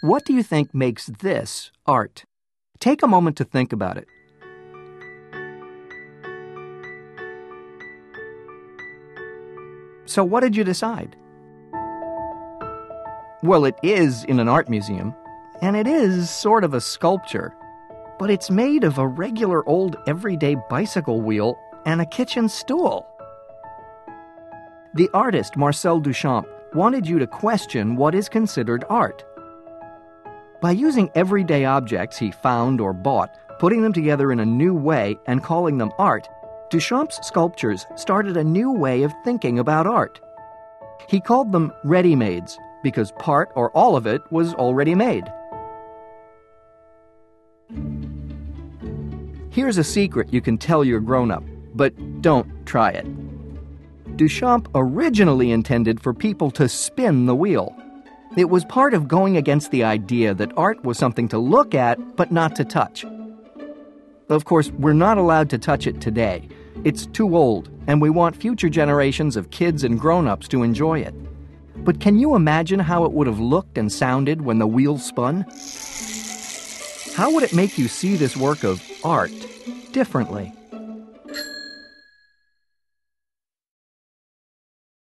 What do you think makes this art? Take a moment to think about it. So what did you decide? Well, it is in an art museum, and it is sort of a sculpture, but it's made of a regular old everyday bicycle wheel and a kitchen stool. The artist Marcel Duchamp wanted you to question what is considered art. By using everyday objects he found or bought, putting them together in a new way and calling them art, Duchamp's sculptures started a new way of thinking about art. He called them ready-mades because part or all of it was already made. Here's a secret you can tell your grown-up, but don't try it. Duchamp originally intended for people to spin the wheel. It was part of going against the idea that art was something to look at, but not to touch. Of course, we're not allowed to touch it today. It's too old, and we want future generations of kids and grown-ups to enjoy it. But can you imagine how it would have looked and sounded when the wheel spun? How would it make you see this work of art differently?